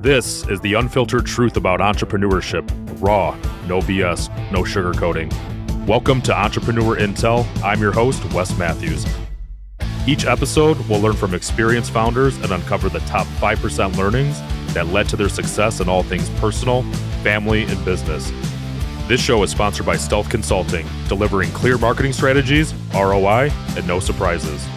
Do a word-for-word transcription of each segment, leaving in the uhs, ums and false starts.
This is the unfiltered truth about entrepreneurship. Raw, no B S, no sugarcoating. Welcome to Entrepreneur Intel. I'm your host, Wes Matthews. Each episode, we'll learn from experienced founders and uncover the top five percent learnings that led to their success in all things personal, family, and business. This show is sponsored by Stealth Consulting, delivering clear marketing strategies, R O I, and no surprises.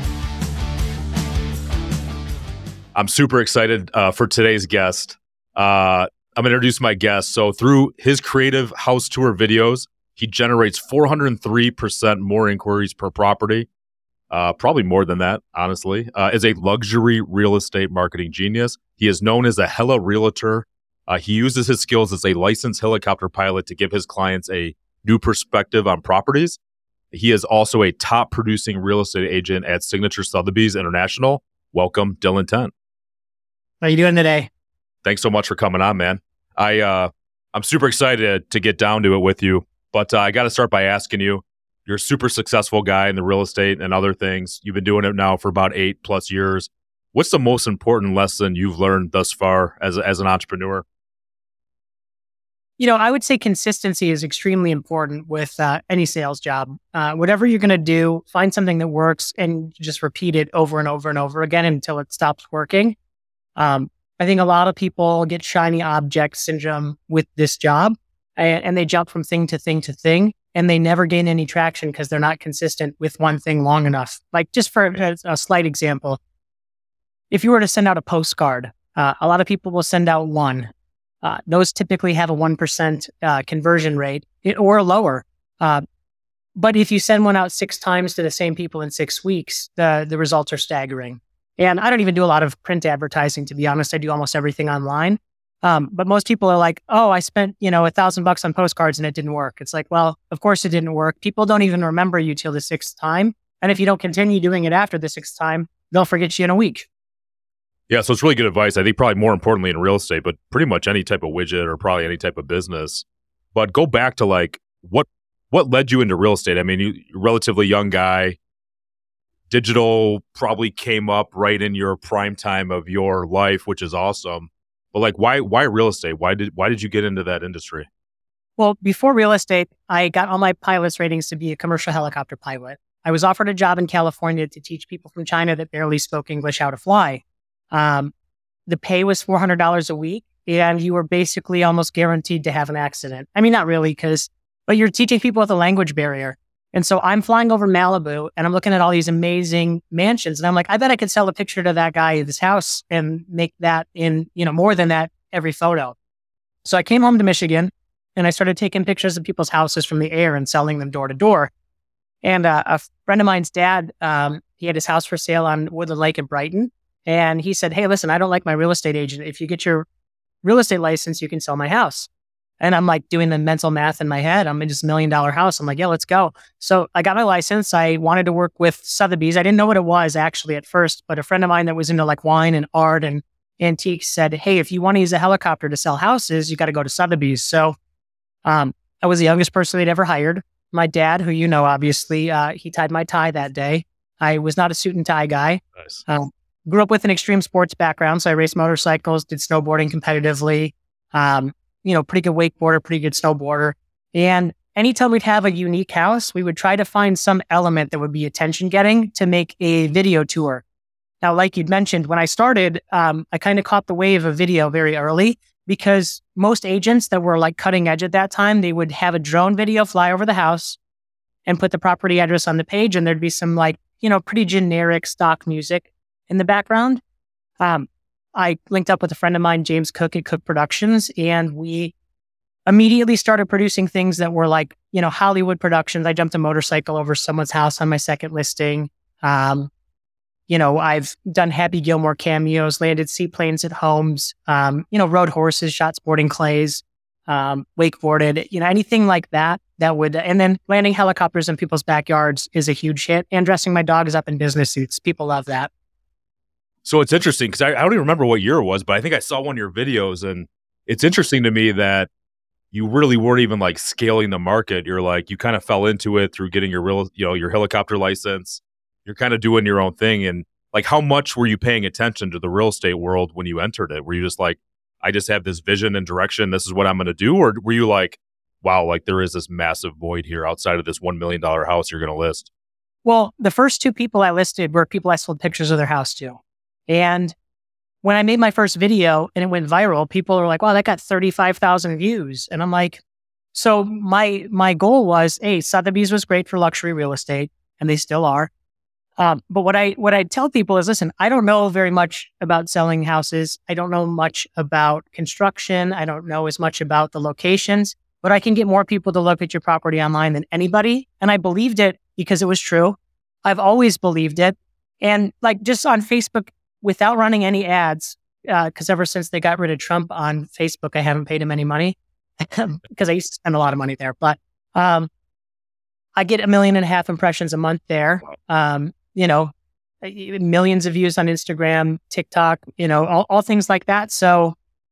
I'm super excited uh, for today's guest. Uh, I'm going to introduce my guest. So through his creative house tour videos, he generates four hundred three percent more inquiries per property. Uh, probably more than that, honestly. Uh, as a luxury real estate marketing genius, he is known as a Hella Realtor. Uh, he uses his skills as a licensed helicopter pilot to give his clients a new perspective on properties. He is also a top producing real estate agent at Signature Sotheby's International. Welcome, Dylan Tent. How are you doing today? Thanks so much for coming on, man. I, uh, I'm super excited to get down to it with you, but uh, I got to start by asking you, you're a super successful guy in the real estate and other things. You've been doing it now for about eight plus years. What's the most important lesson you've learned thus far as, a, as an entrepreneur? You know, I would say consistency is extremely important with uh, any sales job. Uh, whatever you're going to do, find something that works and just repeat it over and over and over again until it stops working. Um, I think a lot of people get shiny object syndrome with this job and, and they jump from thing to thing to thing and they never gain any traction because they're not consistent with one thing long enough. Like just for a, a slight example, if you were to send out a postcard, uh, a lot of people will send out one. Uh, those typically have a one percent uh, conversion rate or lower. Uh, but if you send one out six times to the same people in six weeks, the, the results are staggering. And I don't even do a lot of print advertising, to be honest. I do almost everything online. Um, but most people are like, oh, I spent, you know, a thousand bucks on postcards and it didn't work. It's like, well, of course it didn't work. People don't even remember you till the sixth time. And if you don't continue doing it after the sixth time, they'll forget you in a week. Yeah, so it's really good advice. I think probably more importantly in real estate, but pretty much any type of widget or probably any type of business. But go back to like, what what led you into real estate? I mean, you, you're a relatively young guy. Digital probably came up right in your prime time of your life, which is awesome. But like, why why real estate? Why did why did you get into that industry? Well, before real estate, I got all my pilot's ratings to be a commercial helicopter pilot. I was offered a job in California to teach people from China that barely spoke English how to fly. Um, the pay was four hundred dollars a week, and you were basically almost guaranteed to have an accident. I mean, not really, because but you're teaching people with a language barrier. And so I'm flying over Malibu and I'm looking at all these amazing mansions. And I'm like, I bet I could sell a picture to that guy at his house and make that in, you know, more than that every photo. So I came home to Michigan and I started taking pictures of people's houses from the air and selling them door to door. And uh, a friend of mine's dad, um, he had his house for sale on Woodland Lake in Brighton. And he said, hey, listen, I don't like my real estate agent. If you get your real estate license, you can sell my house. And I'm like doing the mental math in my head. I'm in this million dollar house. I'm like, yeah, let's go. So I got my license. I wanted to work with Sotheby's. I didn't know what it was actually at first, but a friend of mine that was into like wine and art and antiques said, hey, if you want to use a helicopter to sell houses, you got to go to Sotheby's. So um, I was the youngest person they'd ever hired. My dad, who you know, obviously, uh, he tied my tie that day. I was not a suit and tie guy. Nice. Um, grew up with an extreme sports background. So I raced motorcycles, did snowboarding competitively. Um, you know, pretty good wakeboarder, pretty good snowboarder. And anytime we'd have a unique house, we would try to find some element that would be attention getting to make a video tour. Now, like you'd mentioned, when I started, um, I kind of caught the wave of video very early because most agents that were like cutting edge at that time, they would have a drone video fly over the house and put the property address on the page. And there'd be some like, you know, pretty generic stock music in the background. Um, I linked up with a friend of mine, James Cook at Cook Productions, and we immediately started producing things that were like, you know, Hollywood productions. I jumped a motorcycle over someone's house on my second listing. Um, you know, I've done Happy Gilmore cameos, landed seaplanes at homes, um, you know, rode horses, shot sporting clays, um, wakeboarded, you know, anything like that, that would, and then landing helicopters in people's backyards is a huge hit, and dressing my dogs up in business suits. People love that. So it's interesting because I, I don't even remember what year it was, but I think I saw one of your videos, and it's interesting to me that you really weren't even like scaling the market. You're like, you kind of fell into it through getting your real, you know, your helicopter license. You're kind of doing your own thing. And like, how much were you paying attention to the real estate world when you entered it? Were you just like, I just have this vision and direction. This is what I'm going to do? Or were you like, wow, like there is this massive void here outside of this one million dollars house you're going to list? Well, the first two people I listed were people I sold pictures of their house to. And when I made my first video and it went viral, people were like, wow, that got thirty-five thousand views. And I'm like, so my my goal was, hey, Sotheby's was great for luxury real estate, and they still are. Um, but what I what I tell people is, listen, I don't know very much about selling houses. I don't know much about construction. I don't know as much about the locations, but I can get more people to look at your property online than anybody. And I believed it because it was true. I've always believed it. And like just on Facebook, without running any ads, because uh, ever since they got rid of Trump on Facebook, I haven't paid him any money because I used to spend a lot of money there. But um, I get a million and a half impressions a month there. Um, you know, millions of views on Instagram, TikTok, you know, all, all things like that. So,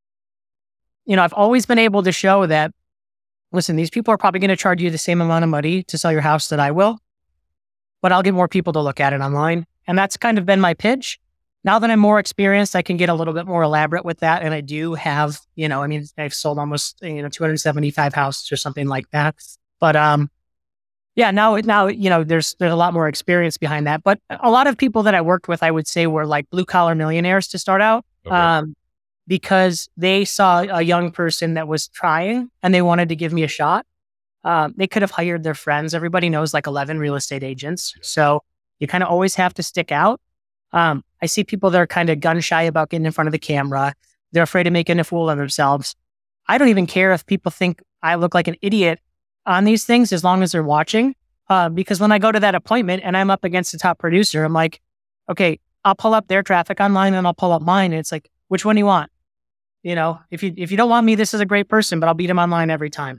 you know, I've always been able to show that, listen, these people are probably going to charge you the same amount of money to sell your house that I will, but I'll get more people to look at it online. And that's kind of been my pitch. Now that I'm more experienced, I can get a little bit more elaborate with that. And I do have, you know, I mean, I've sold almost, you know, two hundred seventy-five houses or something like that. But, um, yeah, now, now, you know, there's, there's a lot more experience behind that. But a lot of people that I worked with, I would say were like blue collar millionaires to start out. Okay. Um, because they saw a young person that was trying and they wanted to give me a shot. Um, they could have hired their friends. Everybody knows like eleven real estate agents. So you kind of always have to stick out. Um, I see people that are kind of gun shy about getting in front of the camera. They're afraid of making a fool of themselves. I don't even care if people think I look like an idiot on these things as long as they're watching. Uh, because when I go to that appointment and I'm up against the top producer, I'm like, okay, I'll pull up their traffic online and I'll pull up mine. And it's like, which one do you want? You know, if you if you don't want me, this is a great person, but I'll beat him online every time.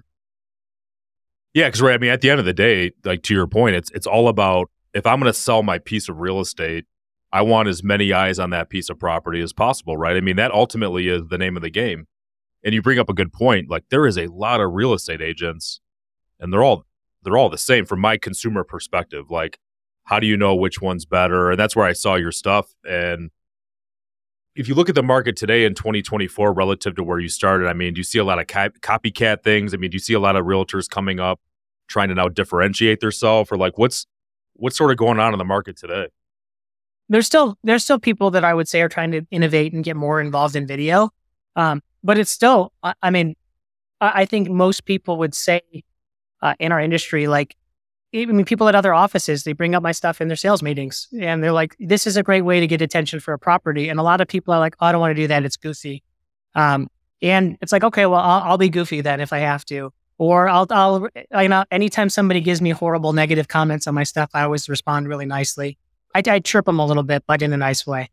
Yeah, because right, I mean, at the end of the day, like to your point, it's it's all about, if I'm going to sell my piece of real estate, I want as many eyes on that piece of property as possible, right? I mean, that ultimately is the name of the game. And you bring up a good point. Like there is a lot of real estate agents, and they're all they're all the same from my consumer perspective. Like, how do you know which one's better? And that's where I saw your stuff. And if you look at the market today in twenty twenty-four relative to where you started, I mean, do you see a lot of co- copycat things? I mean, do you see a lot of realtors coming up trying to now differentiate themselves, or like what's what's sort of going on in the market today? There's still there's still people that I would say are trying to innovate and get more involved in video, um, but it's still. I, I mean, I, I think most people would say uh, in our industry, like I mean, people at other offices, they bring up my stuff in their sales meetings, and they're like, "This is a great way to get attention for a property." And a lot of people are like, "Oh, I don't want to do that; it's goofy." Um, and it's like, okay, well, I'll, I'll be goofy then if I have to. Or I'll, I'll, you know, anytime somebody gives me horrible negative comments on my stuff, I always respond really nicely. I, I chirp them a little bit, but in a nice way.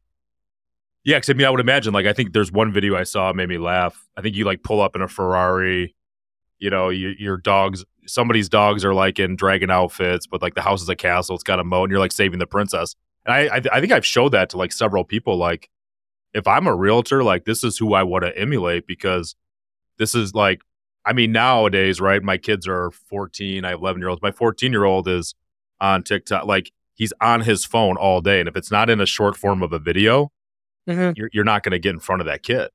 Yeah, because I mean, I would imagine, like, I think there's one video I saw made me laugh. I think you like pull up in a Ferrari, you know, you, your dogs, somebody's dogs are like in dragon outfits, but like the house is a castle, it's got a moat, and you're like saving the princess. And I, I, I think I've showed that to like several people. Like, if I'm a realtor, like this is who I want to emulate, because this is like, I mean, nowadays, right? My kids are fourteen. I have eleven year olds. My fourteen year old is on TikTok. Like he's on his phone all day. And if it's not in a short form of a video, mm-hmm. you're, you're not going to get in front of that kid.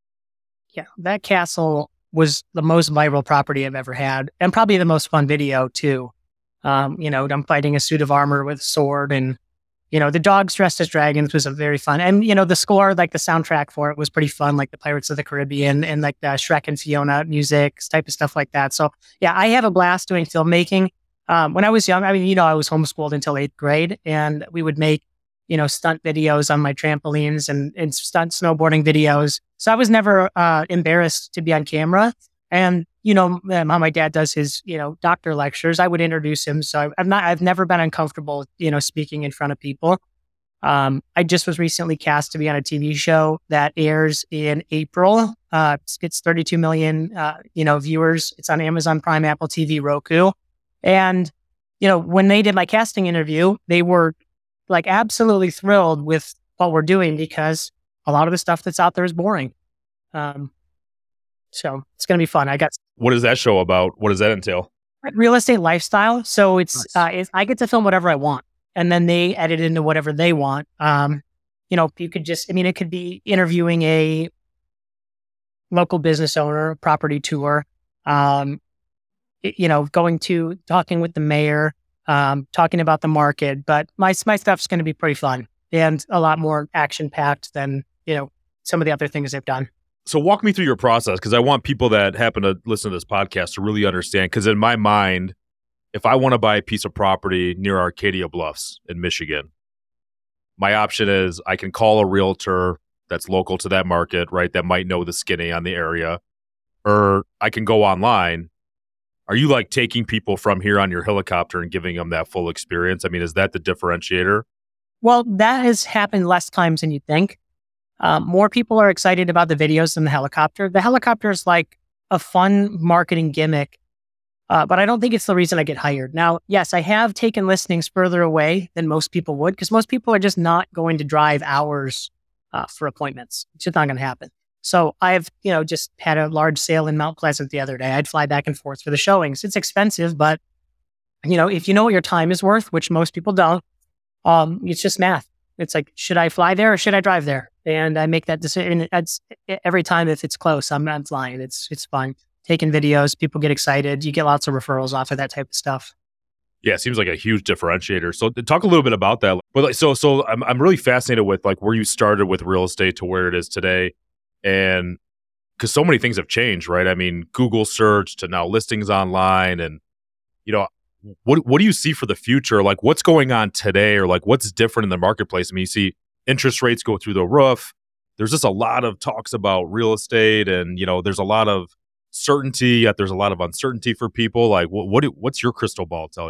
Yeah. That castle was the most viral property I've ever had, and probably the most fun video too. Um, you know, I'm fighting a suit of armor with a sword, and, you know, the dogs dressed as dragons was a very fun. And, you know, the score, like the soundtrack for it was pretty fun, like the Pirates of the Caribbean and like the Shrek and Fiona music, type of stuff like that. So yeah, I have a blast doing filmmaking. Um, when I was young, I mean, you know, I was homeschooled until eighth grade, and we would make, you know, stunt videos on my trampolines and, and stunt snowboarding videos. So I was never uh, embarrassed to be on camera. And, you know, how my dad does his, you know, doctor lectures, I would introduce him. So I've not, I've never been uncomfortable, you know, speaking in front of people. Um, I just was recently cast to be on a T V show that airs in April. Uh, it's thirty-two million, uh, you know, viewers. It's on Amazon Prime, Apple T V, Roku. And, you know, when they did my casting interview, they were like absolutely thrilled with what we're doing, because a lot of the stuff that's out there is boring. Um, So it's going to be fun. I got. What is that show about? What does that entail? Real estate lifestyle. So it's, nice. uh, it's, I get to film whatever I want, and then they edit into whatever they want. Um, you know, you could just, I mean, it could be interviewing a, local business owner, property tour, um, you know, going to talking with the mayor, um, talking about the market. But my my stuff's going to be pretty fun and a lot more action packed than, you know, some of the other things they've done. So walk me through your process, because I want people that happen to listen to this podcast to really understand. Because in my mind, if I want to buy a piece of property near Arcadia Bluffs in Michigan, my option is I can call a realtor that's local to that market, right? That might know the skinny on the area, or I can go online. Are you like taking people from here on your helicopter and giving them that full experience? I mean, is that the differentiator? Well, that has happened less times than you think. Um, more people are excited about the videos than the helicopter. The helicopter is like a fun marketing gimmick, uh, but I don't think it's the reason I get hired. Now, yes, I have taken listings further away than most people would, because most people are just not going to drive hours uh, for appointments. It's just not going to happen. So I've, you know, just had a large sale in Mount Pleasant the other day. I'd fly back and forth for the showings. It's expensive, but, you know, if you know what your time is worth, which most people don't, um, it's just math. It's like, should I fly there or should I drive there? And I make that decision. It's, every time if it's close, I'm not flying. It's it's fun. Taking videos, people get excited. You get lots of referrals off of that type of stuff. Yeah, it seems like a huge differentiator. So talk a little bit about that. But like, so so I'm I'm really fascinated with like where you started with real estate to where it is today, and because so many things have changed, right? I mean, Google search to now listings online, and you know. What what do you see for the future? Like what's going on today, or like what's different in the marketplace? I mean, you see interest rates go through the roof. There's just a lot of talks about real estate, and you know, there's a lot of certainty, yet there's a lot of uncertainty for people. Like what what do, what's your crystal ball tell you?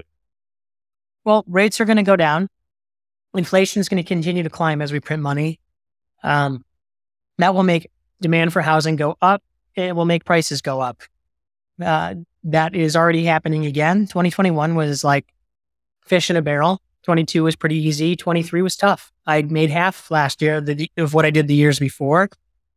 Well, rates are going to go down. Inflation is going to continue to climb as we print money. Um, that will make demand for housing go up. It will make prices go up. Uh, that is already happening again. twenty twenty-one was like fish in a barrel. twenty-two was pretty easy. twenty-three was tough. I made half last year of, the, of what I did the years before.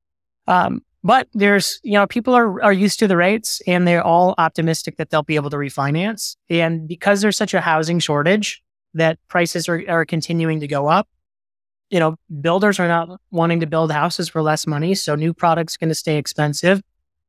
Um, but there's, you know, people are, are used to the rates, and they're all optimistic that they'll be able to refinance. And because there's such a housing shortage that prices are, are continuing to go up, you know, builders are not wanting to build houses for less money. So new product's going to stay expensive.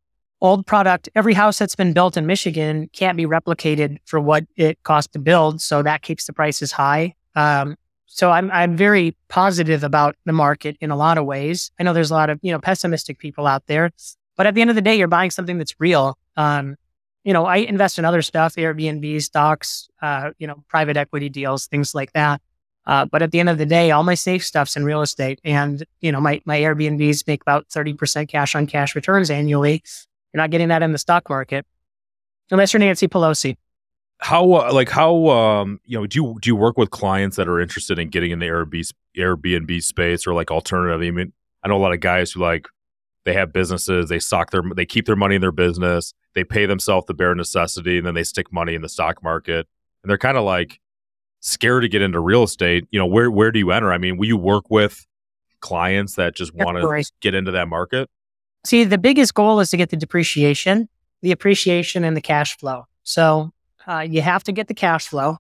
Old product, every house that's been built in Michigan can't be replicated for what it costs to build. So that keeps the prices high. Um, so I'm I'm very positive about the market in a lot of ways. I know there's a lot of, you know, pessimistic people out there, but at the end of the day, you're buying something that's real. Um, you know, I invest in other stuff, Airbnb, stocks, uh, you know, private equity deals, things like that. Uh, but at the end of the day, all my safe stuff's in real estate. And, you know, my, my Airbnbs make about thirty percent cash on cash returns annually. You're not getting that in the stock market unless you're Nancy Pelosi. How uh, like how um you know do you do you work with clients that are interested in getting in the Airbnb Airbnb space, or like alternative? I mean, I know a lot of guys who like they have businesses, they sock their they keep their money in their business, they pay themselves the bare necessity, and then they stick money in the stock market, and they're kind of like scared to get into real estate. You know, where where do you enter? I mean, will you work with clients that just want to get into that market? See, the biggest goal is to get the depreciation, the appreciation, and the cash flow. So uh, you have to get the cash flow.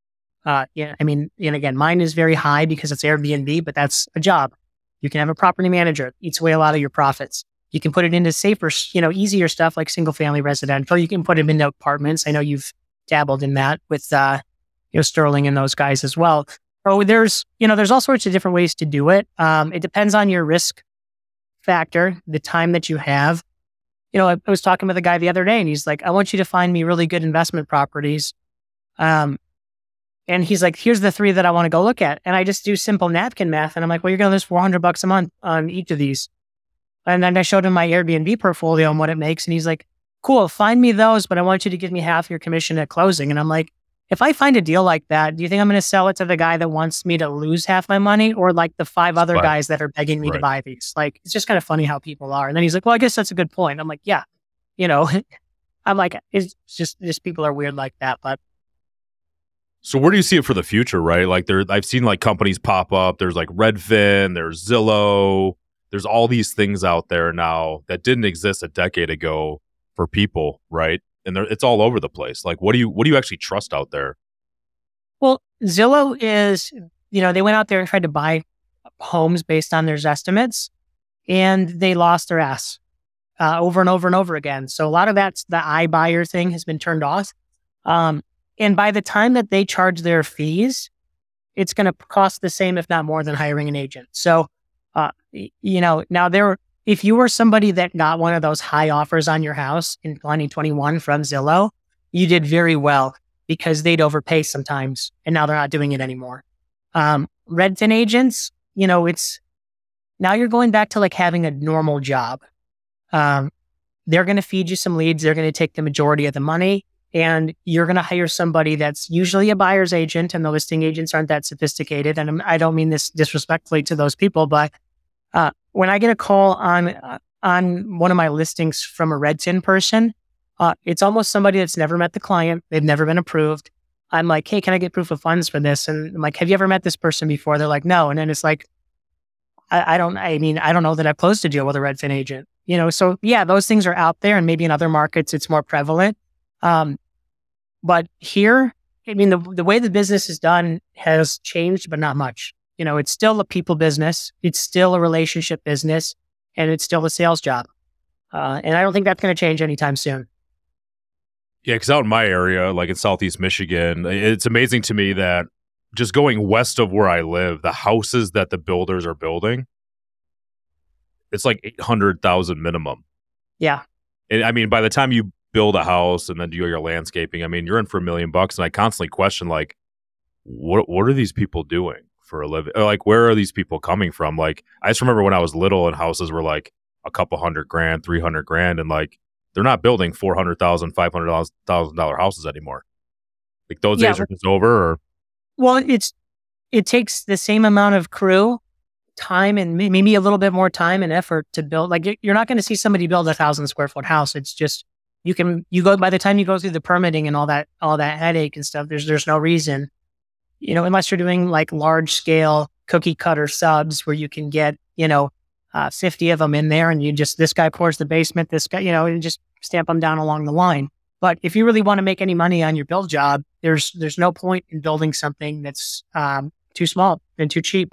Uh, yeah, I mean, and again, mine is very high because it's Airbnb, but that's a job. You can have a property manager. It eats away a lot of your profits. You can put it into safer, you know, easier stuff like single family residential. You can put them into apartments. I know you've dabbled in that with, uh, you know, Sterling and those guys as well. So there's, you know, there's all sorts of different ways to do it. Um, it depends on your risk factor, the time that you have. You know, I, I was talking with a guy the other day, and he's like, I want you to find me really good investment properties. Um, and he's like, here's the three that I want to go look at. And I just do simple napkin math. And I'm like, well, you're going to lose four hundred bucks a month on each of these. And then I showed him my Airbnb portfolio and what it makes. And he's like, cool, find me those, but I want you to give me half your commission at closing. And I'm like, if I find a deal like that, do you think I'm going to sell it to the guy that wants me to lose half my money, or like the five other But, guys that are begging me right. to buy these? Like, it's just kind of funny how people are. And then he's like, well, I guess that's a good point. I'm like, yeah, you know, I'm like, it's just, just people are weird like that. But so where do you see it for the future, right? Like there, I've seen like companies pop up. There's like Redfin, there's Zillow, there's all these things out there now that didn't exist a decade ago for people, right? And it's all over the place. Like, what do you what do you actually trust out there? Well, Zillow is, you know, they went out there and tried to buy homes based on their estimates, and they lost their ass. uh, over and over and over again. So a lot of that's the iBuyer thing has been turned off. Um, and by the time that they charge their fees, it's going to cost the same, if not more, than hiring an agent. So, uh, you know, now there, if you were somebody that got one of those high offers on your house in twenty twenty-one from Zillow, you did very well because they'd overpay sometimes, and now they're not doing it anymore. Um, Redfin agents, you know, it's now you're going back to like having a normal job. Um, they're going to feed you some leads. They're going to take the majority of the money. And you're going to hire somebody that's usually a buyer's agent, and the listing agents aren't that sophisticated. And I don't mean this disrespectfully to those people, but uh, when I get a call on uh, on one of my listings from a Redfin person, uh, it's almost somebody that's never met the client. They've never been approved. I'm like, hey, can I get proof of funds for this? And I'm like, have you ever met this person before? They're like, no. And then it's like, I, I don't, I mean, I don't know that I've closed a deal with a Redfin agent, you know? So yeah, those things are out there, and maybe in other markets, it's more prevalent. Um, but here, I mean, the the way the business is done has changed, but not much. You know, it's still a people business. It's still a relationship business, and it's still a sales job. Uh, and I don't think that's going to change anytime soon. Yeah, because out in my area, like in Southeast Michigan, it's amazing to me that just going west of where I live, the houses that the builders are building, it's like eight hundred thousand minimum. Yeah. And I mean, by the time you build a house and then do your landscaping, I mean, you're in for a million bucks. And I constantly question, like, what what are these people doing for a living? Or like, where are these people coming from? Like, I just remember when I was little and houses were like a couple hundred grand, three hundred grand. And like, they're not building four hundred thousand dollars, five hundred thousand dollars houses anymore. Like those Yeah. days are just over. Or Well, it's, it takes the same amount of crew, time, and may- maybe a little bit more time and effort to build. Like, you're not going to see somebody build a thousand square foot house. It's just, you can, you go, by the time you go through the permitting and all that, all that headache and stuff, there's, there's no reason, you know, unless you're doing like large scale cookie cutter subs where you can get, you know, uh, fifty of them in there, and you just, this guy pours the basement, this guy, you know, you just stamp them down along the line. But if you really want to make any money on your build job, there's, there's no point in building something that's, um, too small and too cheap.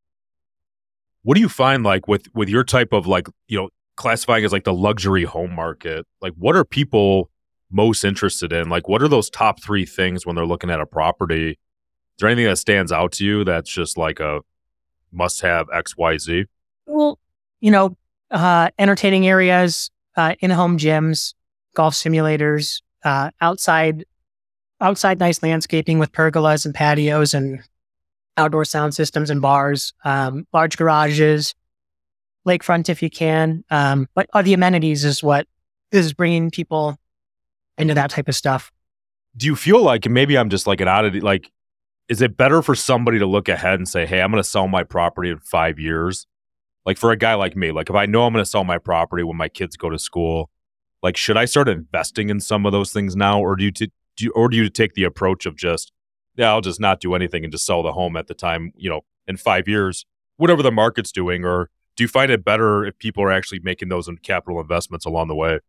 what do you find like with, with your type of like, you know, classifying as like the luxury home market? Like, what are people most interested in? Like, what are those top three things when they're looking at a property? Is there anything that stands out to you that's just like a must have X, Y, Z? Well, you know, uh, entertaining areas, uh, in-home gyms, golf simulators, uh, outside, outside nice landscaping with pergolas and patios and outdoor sound systems and bars, um, large garages, lakefront if you can. Um, but uh, the amenities is what is bringing people into that type of stuff. Do you feel like, and maybe I'm just like an oddity, like, is it better for somebody to look ahead and say, hey, I'm going to sell my property in five years? Like for a guy like me, like if I know I'm going to sell my property when my kids go to school, like should I start investing in some of those things now? Or do you, t- do you or do you take the approach of just, yeah, I'll just not do anything and just sell the home at the time, you know, in five years, whatever the market's doing? Or do you find it better if people are actually making those capital investments along the way?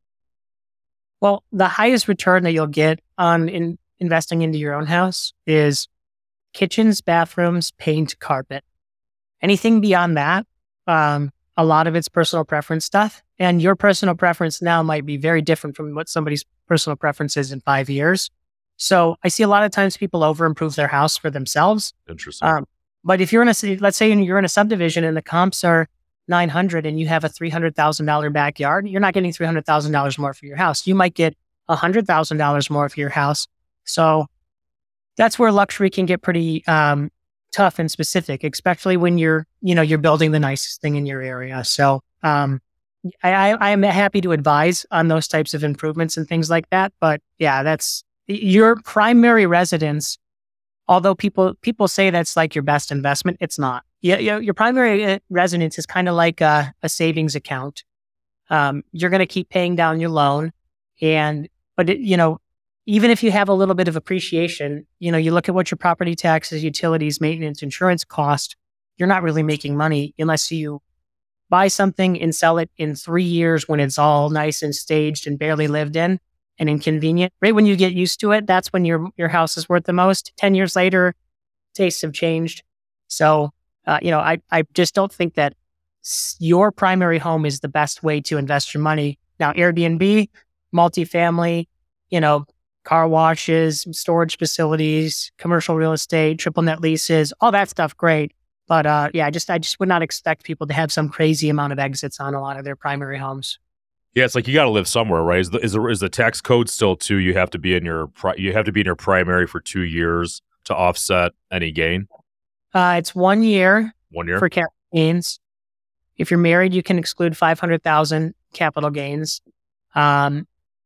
Well, the highest return that you'll get on in investing into your own house is kitchens, bathrooms, paint, carpet. Anything beyond that, um, a lot of it's personal preference stuff. And your personal preference now might be very different from what somebody's personal preference is in five years. So I see a lot of times people over improve their house for themselves. Interesting. Um, but if you're in a, let's say you're in a subdivision and the comps are nine hundred and you have a three hundred thousand dollars backyard, you're not getting three hundred thousand dollars more for your house. You might get one hundred thousand dollars more for your house. So that's where luxury can get pretty um, tough and specific, especially when you're, you know, you're building the nicest thing in your area. So um, I, I, I am happy to advise on those types of improvements and things like that. But yeah, that's your primary residence. Although people people say that's like your best investment, it's not. Yeah, you know, your primary residence is kind of like a, a savings account. Um, you're going to keep paying down your loan, and but it, you know, even if you have a little bit of appreciation, you know, you look at what your property taxes, utilities, maintenance, insurance cost. You're not really making money unless you buy something and sell it in three years when it's all nice and staged and barely lived in and inconvenient. Right when you get used to it, that's when your your house is worth the most. Ten years later, tastes have changed. So. Uh, you know, I, I just don't think that s- your primary home is the best way to invest your money. Now, Airbnb, multifamily, you know, car washes, storage facilities, commercial real estate, triple net leases, all that stuff, great. But uh, yeah, I just I just would not expect people to have some crazy amount of exits on a lot of their primary homes. Yeah, it's like you got to live somewhere, right? Is the, is the is the tax code still two? You have to be in your pri- you have to be in your primary for two years to offset any gain. Uh, it's one year One year for capital gains. If you're married, you can exclude five hundred thousand capital gains. Um,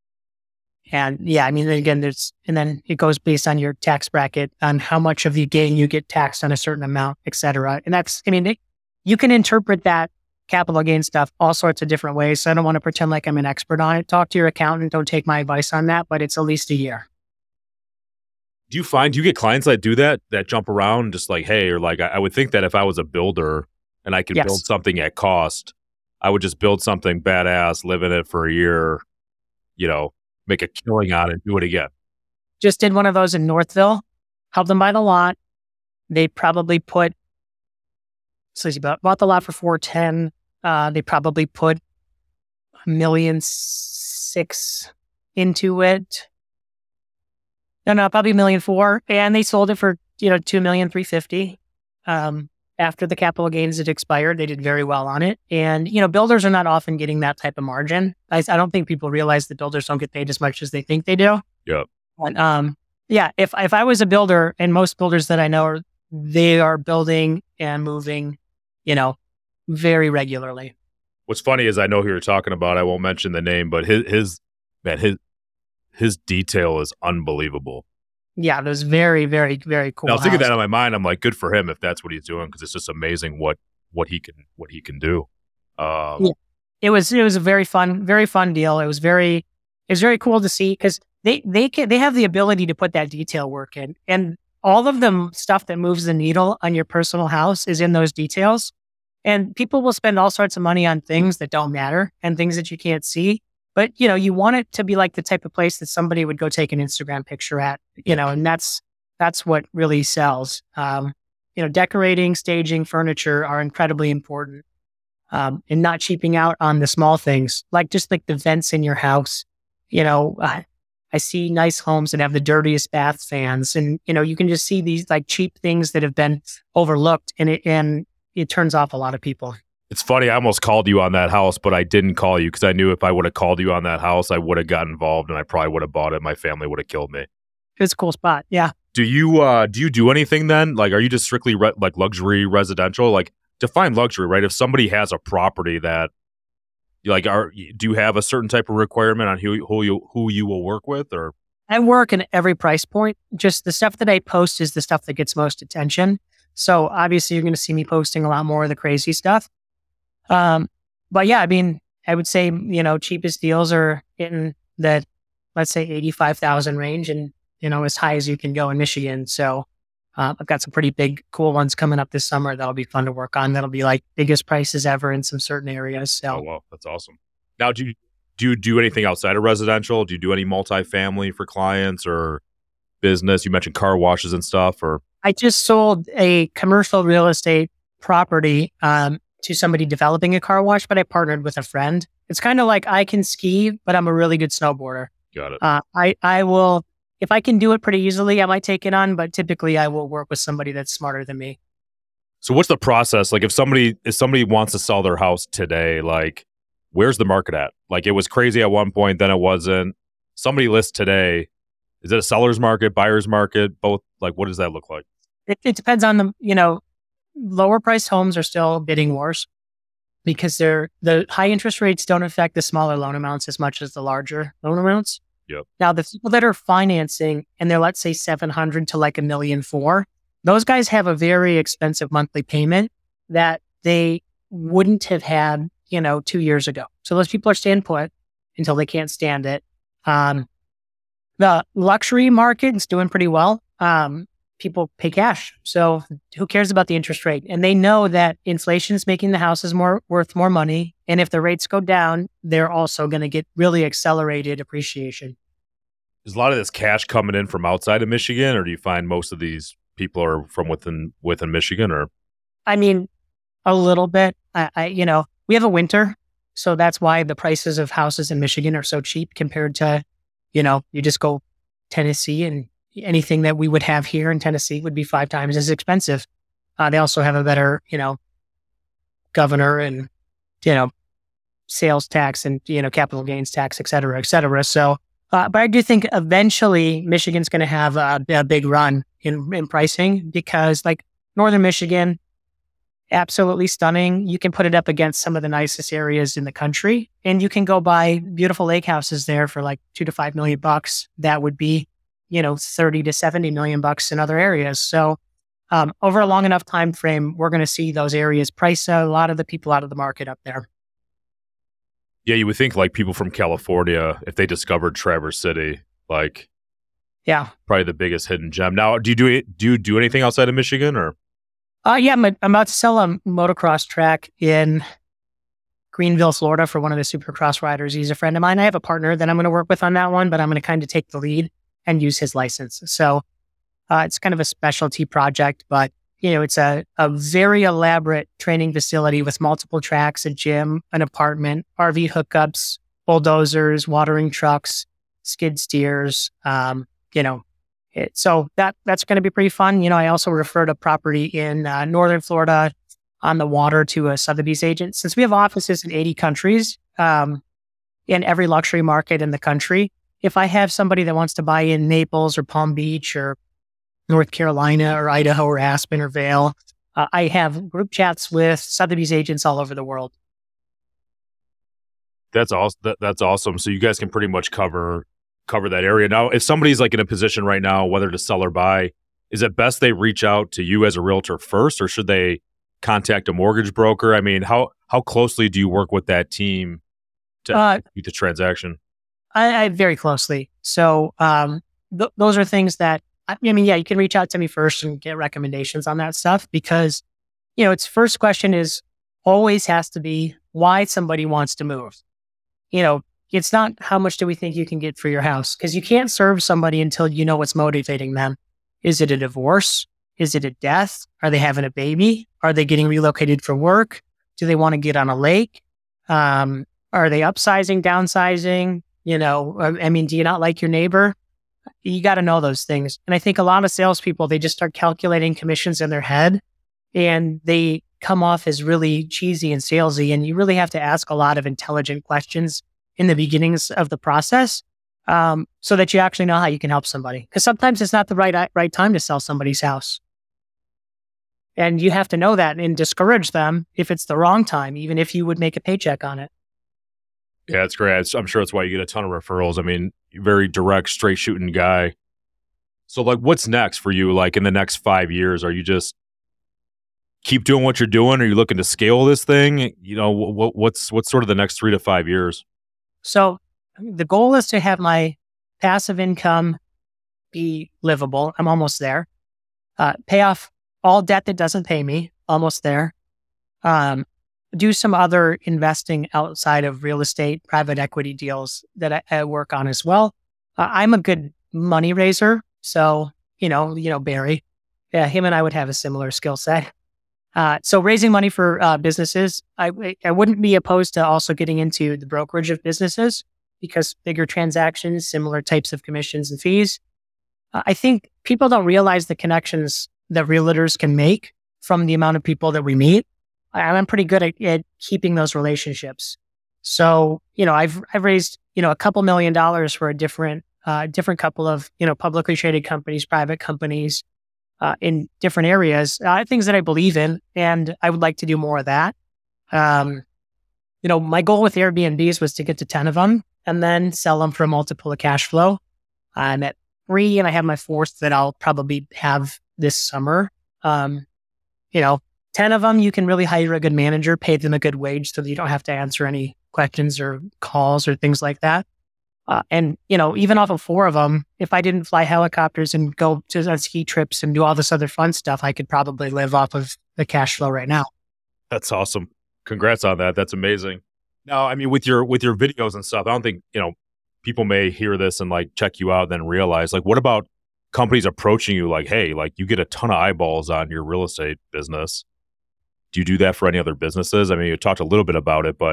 and yeah, I mean, again, there's, and then it goes based on your tax bracket on how much of the gain you get taxed on a certain amount, et cetera. And that's, I mean, it, you can interpret that capital gain stuff all sorts of different ways. So I don't want to pretend like I'm an expert on it. Talk to your accountant. Don't take my advice on that, but it's at least a year. Do you find, do you get clients that do that, that jump around just like, hey, or like, I, I would think that if I was a builder and I could Yes. build something at cost, I would just build something badass, live in it for a year, you know, make a killing on it, do it again. Just did one of those in Northville, helped them buy the lot. They probably put, so you bought, bought the lot for four ten. Uh, they probably put a million six into it. No, no, probably a million four. And they sold it for, you know, two million three fifty. Um, after the capital gains had expired, they did very well on it. And, you know, builders are not often getting that type of margin. I, I don't think people realize that builders don't get paid as much as they think they do. Yeah. But, um, yeah, if if I was a builder, and most builders that I know, are, they are building and moving, you know, very regularly. What's funny is I know who you're talking about. I won't mention the name, but his, his man, his, his detail is unbelievable. Yeah, it was very, very, very cool. Now, I was thinking house. that in my mind. I'm like, good for him if that's what he's doing, because it's just amazing what what he can what he can do. Um, Yeah. It was it was a very fun, very fun deal. It was very it was very cool to see because they they can they have the ability to put that detail work in, and all of the stuff that moves the needle on your personal house is in those details. And people will spend all sorts of money on things that don't matter and things that you can't see. But, you know, you want it to be like the type of place that somebody would go take an Instagram picture at, you know, and that's, that's what really sells. Um, you know, decorating, staging, furniture are incredibly important. Um, and not cheaping out on the small things, like just like the vents in your house. You know, uh, I see nice homes that have the dirtiest bath fans, and, you know, you can just see these like cheap things that have been overlooked, and it, and it turns off a lot of people. It's funny. I almost called you on that house, but I didn't call you because I knew if I would have called you on that house, I would have got involved and I probably would have bought it. My family would have killed me. It's a cool spot. Yeah. Do you uh, do you do anything then? Like, are you just strictly re- like luxury residential? Like, define luxury, right? If somebody has a property that, like, are do you have a certain type of requirement on who who you who you will work with, or? I work in every price point. Just the stuff that I post is the stuff that gets most attention. So obviously, you're going to see me posting a lot more of the crazy stuff. Um, but yeah, I mean, I would say, you know, cheapest deals are in the, let's say eighty-five thousand range, and, you know, as high as you can go in Michigan. So, uh, I've got some pretty big, cool ones coming up this summer. That'll be fun to work on. That'll be like biggest prices ever in some certain areas. So, Oh, wow, that's awesome. Now, do you do you do anything outside of residential? Do you do any multifamily for clients or business? You mentioned car washes and stuff, or? I just sold a commercial real estate property, um, to somebody developing a car wash, but I partnered with a friend. It's kind of like I can ski, but I'm a really good snowboarder. Got it. Uh, I, I will, if I can do it pretty easily, I might take it on, but typically I will work with somebody that's smarter than me. So what's the process? Like if somebody if somebody wants to sell their house today, like where's the market at? Like it was crazy at one point, then it wasn't. Somebody lists today. Is it a seller's market, buyer's market, both? Like what does that look like? It, it depends on the, you know, lower priced homes are still bidding wars because they're, the high interest rates don't affect the smaller loan amounts as much as the larger loan amounts. Yep. Now, the people that are financing and they're, let's say, seven hundred to like a million four, those guys have a very expensive monthly payment that they wouldn't have had, you know, two years ago. So those people are staying put until they can't stand it. Um, the luxury market is doing pretty well. Um, people pay cash. So who cares about the interest rate? And they know that inflation is making the houses more worth more money. And if the rates go down, they're also going to get really accelerated appreciation. Is a lot of this cash coming in from outside of Michigan, or do you find most of these people are from within within Michigan? Or I mean, a little bit. I, I you know, we have a winter. So that's why the prices of houses in Michigan are so cheap compared to, you know, you just go Tennessee, and anything that we would have here in Tennessee would be five times as expensive. Uh, they also have a better, you know, governor and, you know, sales tax and, you know, capital gains tax, et cetera, et cetera. So, uh, but I do think eventually Michigan's going to have a, a big run in, in pricing, because like Northern Michigan, absolutely stunning. You can put it up against some of the nicest areas in the country, and you can go buy beautiful lake houses there for like two to five million bucks. That would be, you know, thirty to seventy million bucks in other areas. So um, over a long enough time frame, we're going to see those areas price a lot of the people out of the market up there. Yeah, you would think like people from California, if they discovered Traverse City, like, yeah, probably the biggest hidden gem. Now, do you do it? Do you do anything outside of Michigan, or? Uh, yeah, I'm, I'm about to sell a motocross track in Greenville, Florida for one of the Supercross riders. He's a friend of mine. I have a partner that I'm going to work with on that one, but I'm going to kind of take the lead and use his license. So uh, it's kind of a specialty project, but you know, it's a, a very elaborate training facility with multiple tracks, a gym, an apartment, R V hookups, bulldozers, watering trucks, skid steers, um, you know, It, so that that's going to be pretty fun. You know, I also referred a property in uh, Northern Florida on the water to a Sotheby's agent. Since we have offices in eighty countries, um, in every luxury market in the country, if I have somebody that wants to buy in Naples or Palm Beach or North Carolina or Idaho or Aspen or Vail, uh, I have group chats with Sotheby's agents all over the world. That's awesome. That, that's awesome. So you guys can pretty much cover cover that area. Now, if somebody's like in a position right now, whether to sell or buy, is it best they reach out to you as a realtor first, or should they contact a mortgage broker? I mean, how how closely do you work with that team to Uh, execute the transaction? I, I very closely. So um, th- those are things that, I, I mean, yeah, you can reach out to me first and get recommendations on that stuff, because, you know, its first question is always has to be why somebody wants to move. You know, it's not how much do we think you can get for your house, because you can't serve somebody until you know what's motivating them. Is it a divorce? Is it a death? Are they having a baby? Are they getting relocated for work? Do they want to get on a lake? Um, are they upsizing, downsizing? You know, I mean, do you not like your neighbor? You got to know those things. And I think a lot of salespeople, they just start calculating commissions in their head, and they come off as really cheesy and salesy. And you really have to ask a lot of intelligent questions in the beginnings of the process, um, so that you actually know how you can help somebody. Because sometimes it's not the right right time to sell somebody's house. And you have to know that and discourage them if it's the wrong time, even if you would make a paycheck on it. Yeah, it's great. It's, I'm sure that's why you get a ton of referrals. I mean, very direct, straight shooting guy. So like, what's next for you? Like in the next five years, are you just keep doing what you're doing? Are you looking to scale this thing? You know, what, what's, what's sort of the next three to five years? So the goal is to have my passive income be livable. I'm almost there. Uh, pay off all debt that doesn't pay me. Almost there. Um, do some other investing outside of real estate, private equity deals that I, I work on as well. Uh, I'm a good money raiser. So, you know, you know, Barry, yeah, him and I would have a similar skill set. Uh, so raising money for uh, businesses, I, I wouldn't be opposed to also getting into the brokerage of businesses, because bigger transactions, similar types of commissions and fees. Uh, I think people don't realize the connections that realtors can make from the amount of people that we meet. I'm pretty good at, at keeping those relationships. So, you know, I've I've raised, you know, a couple million dollars for a different uh, different couple of, you know, publicly traded companies, private companies uh, in different areas, uh, things that I believe in, and I would like to do more of that. Um, you know, my goal with Airbnbs was to get to ten of them and then sell them for a multiple of cash flow. I'm at three, and I have my fourth that I'll probably have this summer. Um, you know, ten of them, you can really hire a good manager, pay them a good wage so that you don't have to answer any questions or calls or things like that. Uh, and, you know, even off of four of them, if I didn't fly helicopters and go to on ski trips and do all this other fun stuff, I could probably live off of the cash flow right now. That's awesome. Congrats on that. That's amazing. Now, I mean, with your with your videos and stuff, I don't think, you know, people may hear this and like check you out and then realize, like, what about companies approaching you like, hey, like you get a ton of eyeballs on your real estate business. Do you do that for any other businesses? I mean, you talked a little bit about it, but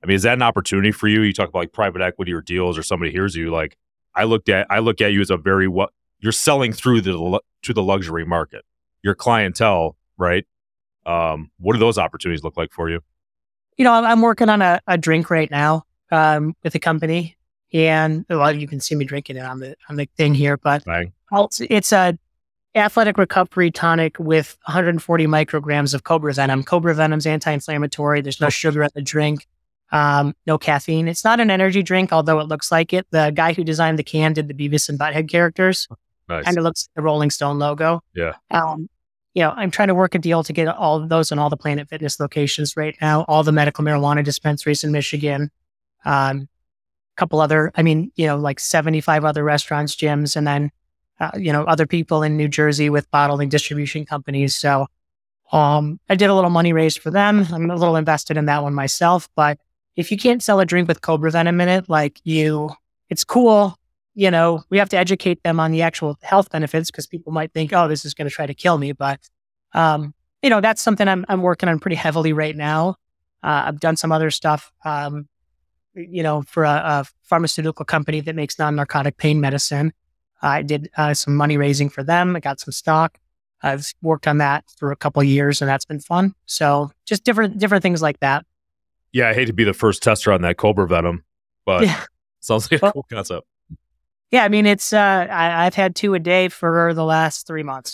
I mean, is that an opportunity for you? You talk about like private equity or deals, or somebody hears you. Like I looked at, I look at you as a very what you're selling through the to the luxury market. Your clientele, right? Um, what do those opportunities look like for you? You know, I'm, I'm working on a, a drink right now um, with a company, and well, you can see me drinking it on the on the thing here, but Bang. it's, it's a athletic recovery tonic with one hundred forty micrograms of Cobra Venom. Cobra Venom's anti-inflammatory. There's no sugar in the drink. Um, no caffeine. It's not an energy drink, although it looks like it. The guy who designed the can did the Beavis and Butthead characters. Nice. Kind of looks like the Rolling Stone logo. Yeah. Um, you know, I'm trying to work a deal to get all of those in all the Planet Fitness locations right now, all the medical marijuana dispensaries in Michigan, um, a couple other, I mean, you know, like seventy-five other restaurants, gyms, and then, uh, you know, other people in New Jersey with bottling distribution companies. So um, I did a little money raise for them. I'm a little invested in that one myself, but if you can't sell a drink with Cobra Venom in it, like you, it's cool. You know, we have to educate them on the actual health benefits because people might think, oh, this is going to try to kill me. But, um, you know, that's something I'm, I'm working on pretty heavily right now. Uh, I've done some other stuff, um, you know, for a, a pharmaceutical company that makes non-narcotic pain medicine. I did uh, some money raising for them. I got some stock. I've worked on that for a couple of years and that's been fun. So just different, different things like that. Yeah, I hate to be the first tester on that Cobra Venom, but yeah. sounds like a well, cool concept. Yeah, I mean, it's uh, I, I've had two a day for the last three months.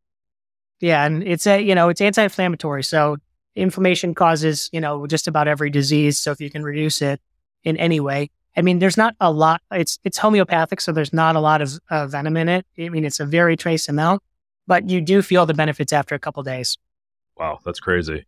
Yeah, and it's a you know it's anti-inflammatory, so inflammation causes you know just about every disease. So if you can reduce it in any way, I mean, there's not a lot. It's it's homeopathic, so there's not a lot of uh, venom in it. I mean, it's a very trace amount, but you do feel the benefits after a couple of days. Wow, that's crazy.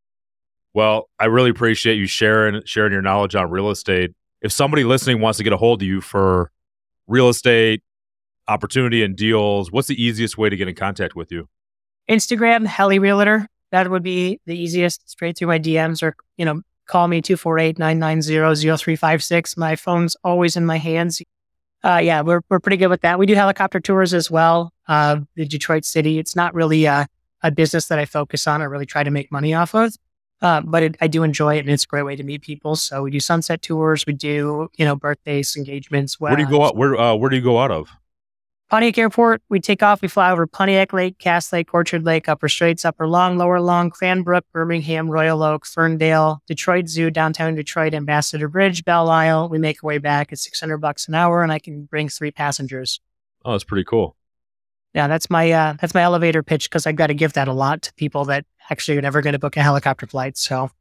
Well, I really appreciate you sharing sharing your knowledge on real estate. If somebody listening wants to get a hold of you for real estate opportunity and deals, what's the easiest way to get in contact with you? Instagram, Heli Realtor. That would be the easiest, straight through my D Ms, or, you know, call me two four eight, nine nine zero, zero three five six. My phone's always in my hands. Uh, yeah, we're we're pretty good with that. We do helicopter tours as well. Uh, the Detroit City. It's not really a, a business that I focus on or really try to make money off of. Uh, but it, I do enjoy it, and it's a great way to meet people. So we do sunset tours. We do, you know, birthdays, engagements. Where do you go out? Where uh, Where do you go out of? Pontiac Airport. We take off. We fly over Pontiac Lake, Cass Lake, Orchard Lake, Upper Straits, Upper Long, Lower Long, Cranbrook, Birmingham, Royal Oak, Ferndale, Detroit Zoo, downtown Detroit, Ambassador Bridge, Belle Isle. We make our way back at six hundred bucks an hour, and I can bring three passengers. Oh, that's pretty cool. Yeah, that's my uh, that's my elevator pitch, because I've got to give that a lot to people that actually are never going to book a helicopter flight. So,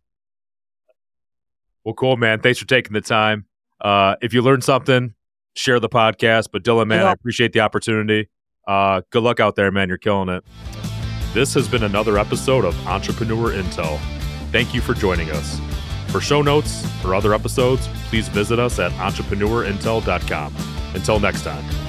well, cool, man. Thanks for taking the time. Uh, if you learned something, share the podcast. But Dylan, man, I appreciate the opportunity. Uh, good luck out there, man. You're killing it. This has been another episode of Entrepreneur Intel. Thank you for joining us. For show notes or other episodes, please visit us at entrepreneur intel dot com. Until next time.